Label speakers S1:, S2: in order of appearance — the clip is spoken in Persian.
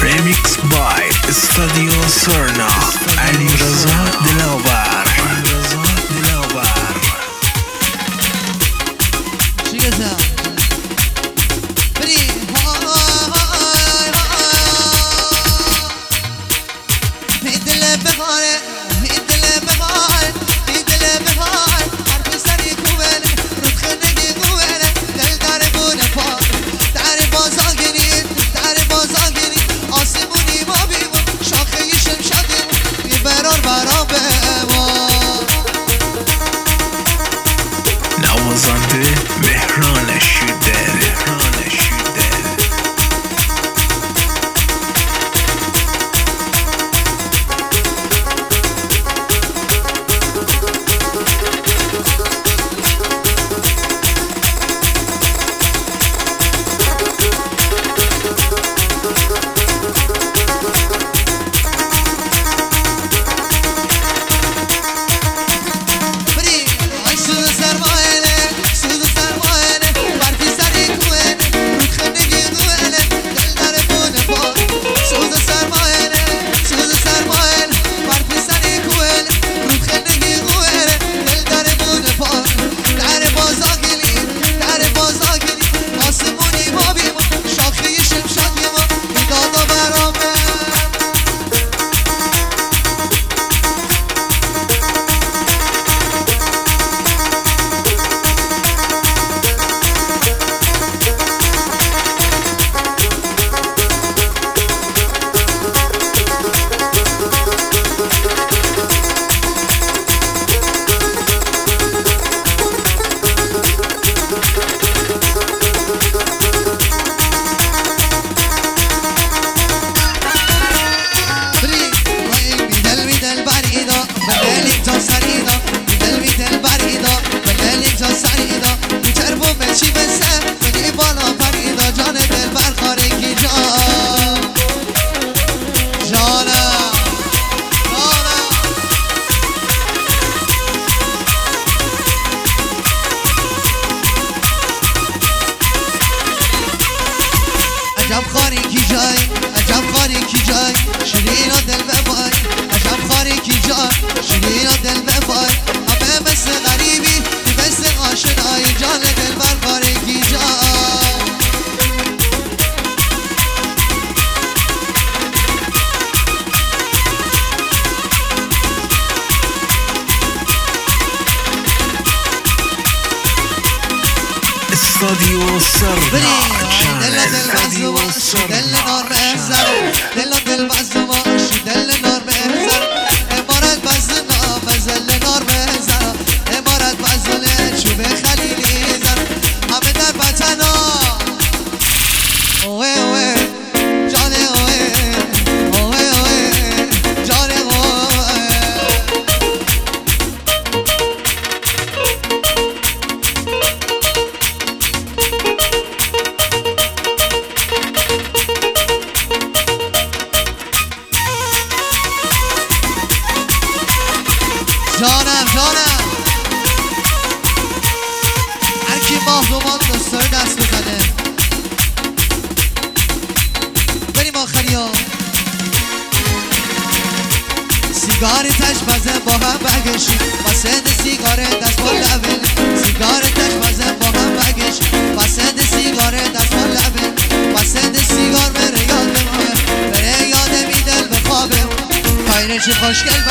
S1: Remix by Stadio Sorna علیرضا دلاور. نوازنده مهران شیدل.
S2: عجب خاری کی جای، عجب خاری کی جای، شیرین و دل ببای. عجب خاری کی جای، شیرین و دل ببای. همه مثل غریبی، مثل آشنایی، جان دل بر خاری کی جای.
S1: استادیو سرنا
S2: دل نار بزر، دل بزماش، دل نار بزر. امارت بزنا، بزل نار بزر. امارت بزل چوب خلیلی زر. همه در بطنا اوه اوه جان اوه اوه اوه جان اوه. جانم هر کی ماهرومان دوست داره دست بزنه. بریم آخری ها. سیگار تش بزن با هم بگشیم، پسند سیگار دست با لبن. سیگار تش بزن با هم بگشیم، پسند سیگار دست با لبن. پسند سیگار بره یاد ماه، بره یاد می دل به خوابه. خیرش خوشگل